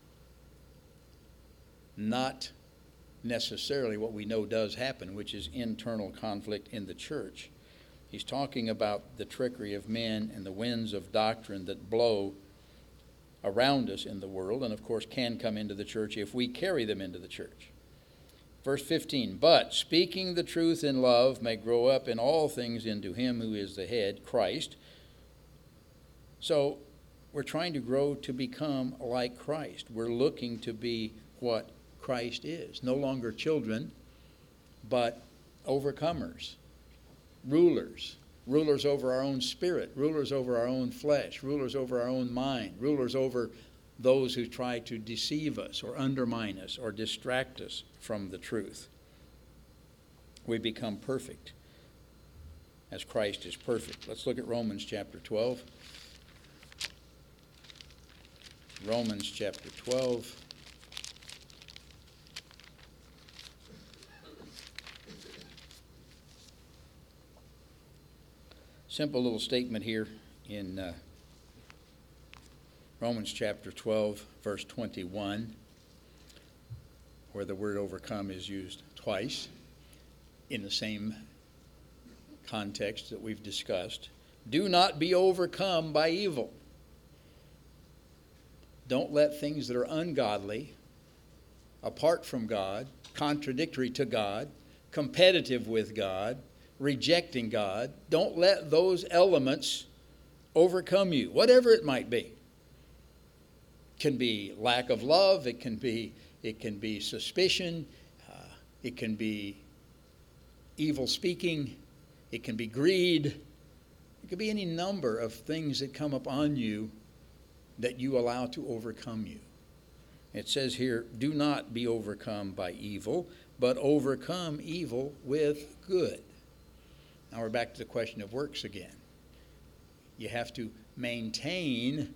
not necessarily what we know does happen, which is internal conflict in the church. He's talking about the trickery of men and the winds of doctrine that blow around us in the world, and of course can come into the church if we carry them into the church. Verse fifteen, but speaking the truth in love may grow up in all things into him who is the head, Christ. So we're trying to grow to become like Christ. We're looking to be what Christ is. No longer children, but overcomers, rulers, rulers over our own spirit, rulers over our own flesh, rulers over our own mind, rulers over those who try to deceive us or undermine us or distract us from the truth. We become perfect as Christ is perfect. Let's look at Romans chapter twelve. Romans chapter twelve. Simple little statement here in uh, Romans chapter twelve, verse twenty-one, where the word overcome is used twice in the same context that we've discussed. Do not be overcome by evil. Don't let things that are ungodly, apart from God, contradictory to God, competitive with God, rejecting God, don't let those elements overcome you, whatever it might be. It can be lack of love, it can be it can be suspicion, uh, it can be evil speaking, it can be greed, it could be any number of things that come upon you that you allow to overcome you. It says here, do not be overcome by evil, but overcome evil with good. Now we're back to the question of works again. You have to maintain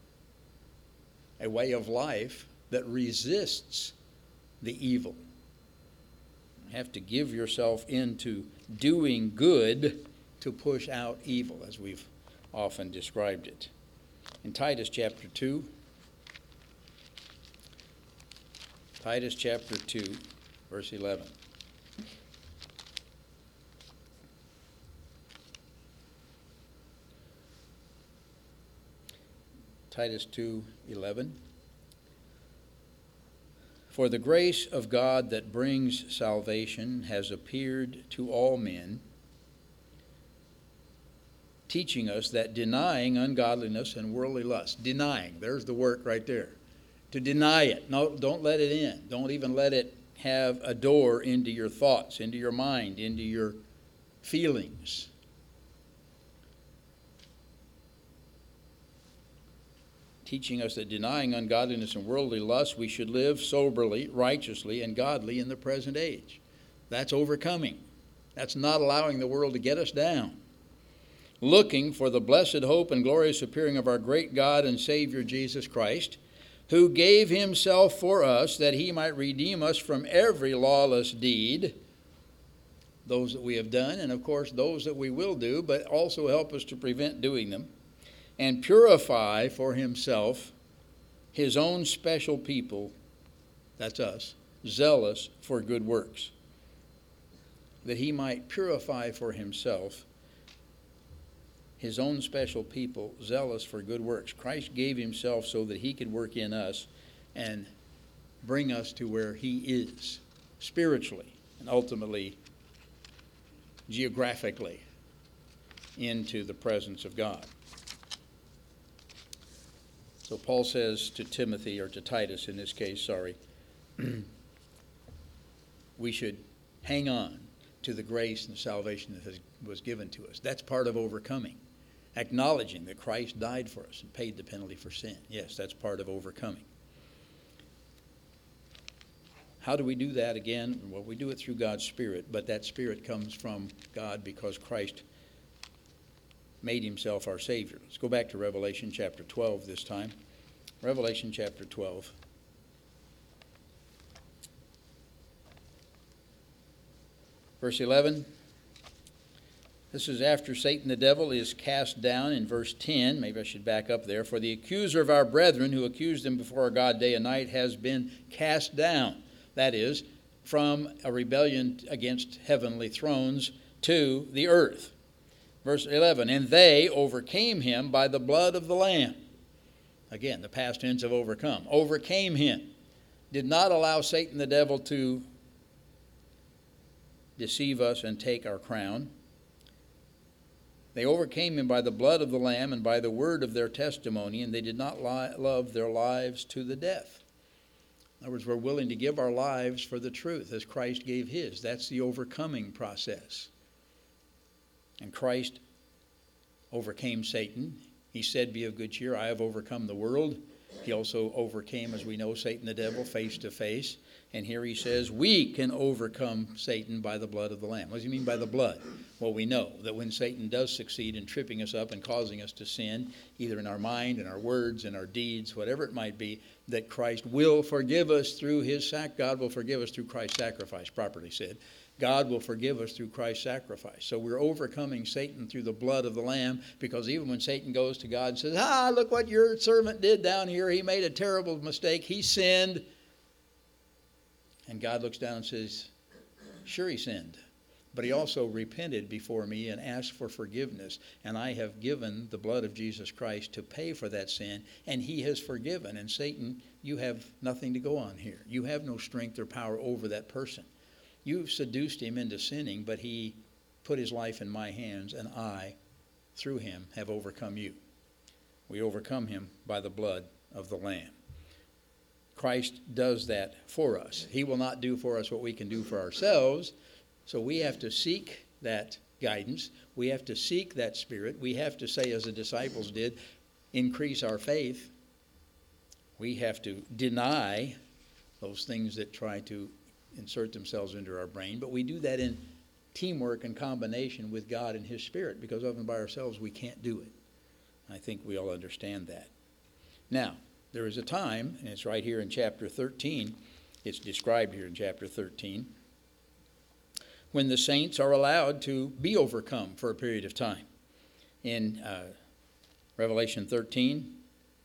a way of life that resists the evil. You have to give yourself into doing good to push out evil, as we've often described it. In Titus chapter two, Titus chapter two, verse eleven. Titus two eleven. For the grace of God that brings salvation has appeared to all men, teaching us that denying ungodliness and worldly lust, denying, there's the work right there. To deny it. No, don't let it in. Don't even let it have a door into your thoughts, into your mind, into your feelings. Teaching us that denying ungodliness and worldly lust, we should live soberly, righteously, and godly in the present age. That's overcoming. That's not allowing the world to get us down. Looking for the blessed hope and glorious appearing of our great God and Savior Jesus Christ, who gave himself for us that he might redeem us from every lawless deed, those that we have done, and of course those that we will do, but also help us to prevent doing them, and purify for himself his own special people, that's us, zealous for good works, that he might purify for himself his own special people, zealous for good works. Christ gave himself so that he could work in us and bring us to where he is, spiritually and ultimately geographically, into the presence of God. So Paul says to Timothy, or to Titus in this case, sorry, we should hang on to the grace and salvation that has, was given to us. That's part of overcoming. Acknowledging that Christ died for us and paid the penalty for sin. Yes, that's part of overcoming. How do we do that again? Well, we do it through God's Spirit, but that Spirit comes from God because Christ made himself our Savior. Let's go back to Revelation chapter twelve this time. Revelation chapter twelve. Verse eleven. This is after Satan the devil is cast down in verse ten. Maybe I should back up there. For the accuser of our brethren who accused them before our God day and night has been cast down. That is, from a rebellion against heavenly thrones to the earth. Verse eleven, and they overcame him by the blood of the Lamb. Again, the past tense of overcome. Overcame him. Did not allow Satan the devil to deceive us and take our crown. They overcame him by the blood of the Lamb and by the word of their testimony, and they did not lie, love their lives to the death. In other words, we're willing to give our lives for the truth as Christ gave his. That's the overcoming process. And Christ overcame Satan. He said, be of good cheer, I have overcome the world. He also overcame, as we know, Satan the devil face to face. And here he says, we can overcome Satan by the blood of the Lamb. What does he mean by the blood? Well, we know that when Satan does succeed in tripping us up and causing us to sin, either in our mind, in our words, in our deeds, whatever it might be, that Christ will forgive us through his sac. God will forgive us through Christ's sacrifice, properly said. God will forgive us through Christ's sacrifice. So we're overcoming Satan through the blood of the Lamb, because even when Satan goes to God and says, ah, look what your servant did down here. He made a terrible mistake. He sinned. And God looks down and says, sure, he sinned. But he also repented before me and asked for forgiveness. And I have given the blood of Jesus Christ to pay for that sin. And he has forgiven. And Satan, you have nothing to go on here. You have no strength or power over that person. You've seduced him into sinning, but he put his life in my hands, and I, through him, have overcome you. We overcome him by the blood of the Lamb. Christ does that for us. He will not do for us what we can do for ourselves, so we have to seek that guidance. We have to seek that Spirit. We have to say, as the disciples did, increase our faith. We have to deny those things that try to insert themselves into our brain, but we do that in teamwork and combination with God and his Spirit, because of and by ourselves we can't do it. I think we all understand that. Now, there is a time, and it's right here in chapter thirteen, it's described here in chapter thirteen, when the saints are allowed to be overcome for a period of time. In uh, Revelation thirteen,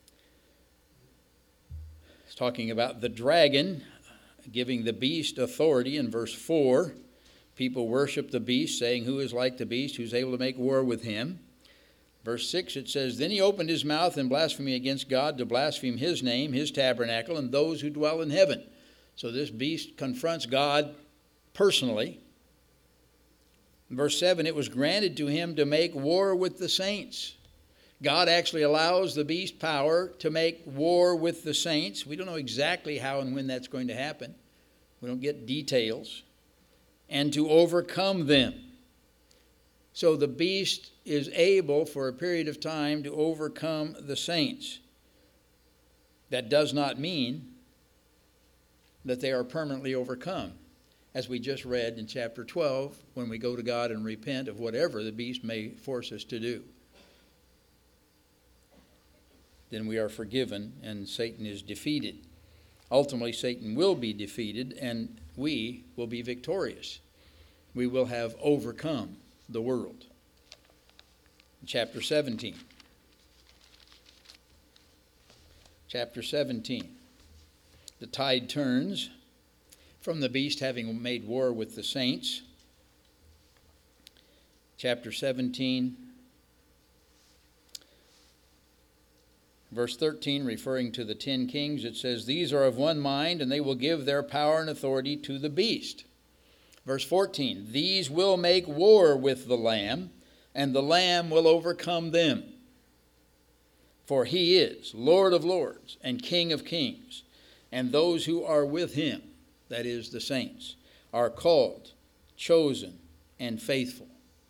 it's talking about the dragon giving the beast authority in verse four. People worship the beast, saying, who is like the beast, who's able to make war with him? Verse six, it says, then he opened his mouth in blasphemy against God to blaspheme his name, his tabernacle, and those who dwell in heaven. So this beast confronts God personally. Verse seven, it was granted to him to make war with the saints. God actually allows the beast power to make war with the saints. We don't know exactly how and when that's going to happen. We don't get details. And to overcome them. So the beast is able for a period of time to overcome the saints. That does not mean that they are permanently overcome. As we just read in chapter twelve, when we go to God and repent of whatever the beast may force us to do, then we are forgiven and Satan is defeated. Ultimately, Satan will be defeated and we will be victorious. We will have overcome the world. Chapter seventeen. Chapter seventeen. The tide turns from the beast having made war with the saints. Chapter seventeen. Verse thirteen, referring to the ten kings, it says, these are of one mind, and they will give their power and authority to the beast. Verse fourteen, these will make war with the Lamb, and the Lamb will overcome them. For he is Lord of lords and King of kings, and those who are with him, that is, the saints, are called, chosen, and faithful.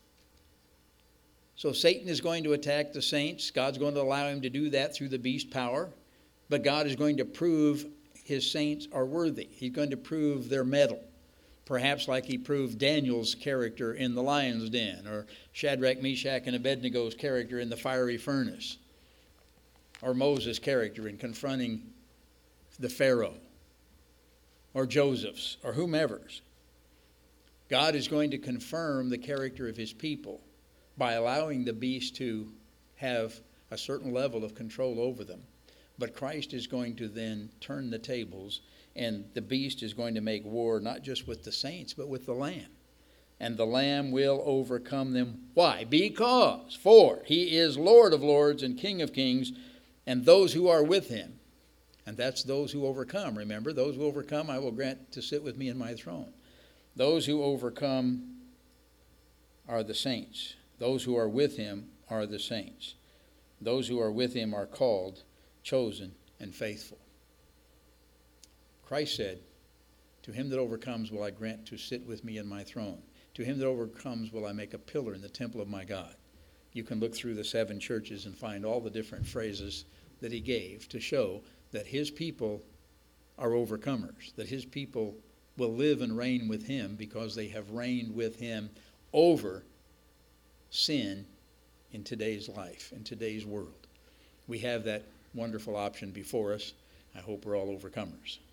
So Satan is going to attack the saints. God's going to allow him to do that through the beast power. But God is going to prove his saints are worthy. He's going to prove their mettle. Perhaps like he proved Daniel's character in the lion's den, or Shadrach, Meshach, and Abednego's character in the fiery furnace, or Moses' character in confronting the Pharaoh, or Joseph's, or whomever's. God is going to confirm the character of his people by allowing the beast to have a certain level of control over them. But Christ is going to then turn the tables, and the beast is going to make war not just with the saints, but with the Lamb. And the Lamb will overcome them. Why? Because, for he is Lord of lords and King of kings, and those who are with him. And that's those who overcome. Remember, those who overcome I will grant to sit with me in my throne. Those who overcome are the saints. Those who are with him are the saints. Those who are with him are called, chosen, and faithful. Christ said, to him that overcomes will I grant to sit with me in my throne. To him that overcomes will I make a pillar in the temple of my God. You can look through the seven churches and find all the different phrases that he gave to show that his people are overcomers, that his people will live and reign with him because they have reigned with him over sin in today's life, in today's world. We have that wonderful option before us. I hope we're all overcomers.